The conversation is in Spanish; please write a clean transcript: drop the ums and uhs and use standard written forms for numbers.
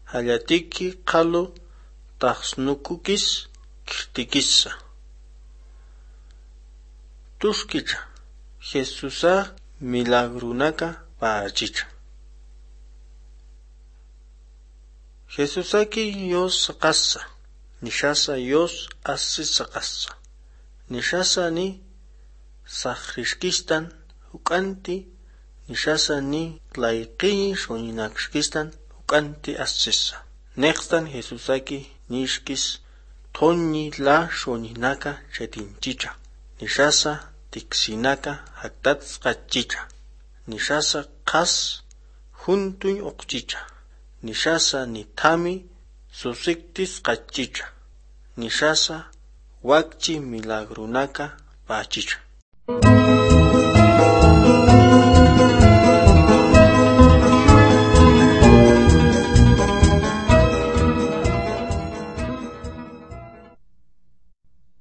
hallatiki qalu taqsnukukis kirtikisa. Tushkicha Jesusa milagrunaka pachicha. Jesusaki Dios qassa, nishasa Dios asisa qassa. Nishasa ni sakrishkistan hukanti, nishasa ni layqi shoninakshkistan hukanti asisa. Nextan Jesusaki nishkis toñi la shoninaka chetinchicha. Nishasa tiksinaka haktats qachicha. Nishasa qas juntuñ uqchicha. Nishasa nitami susiktis qachicha. Nishasa wakchi milagrunaka pachicha.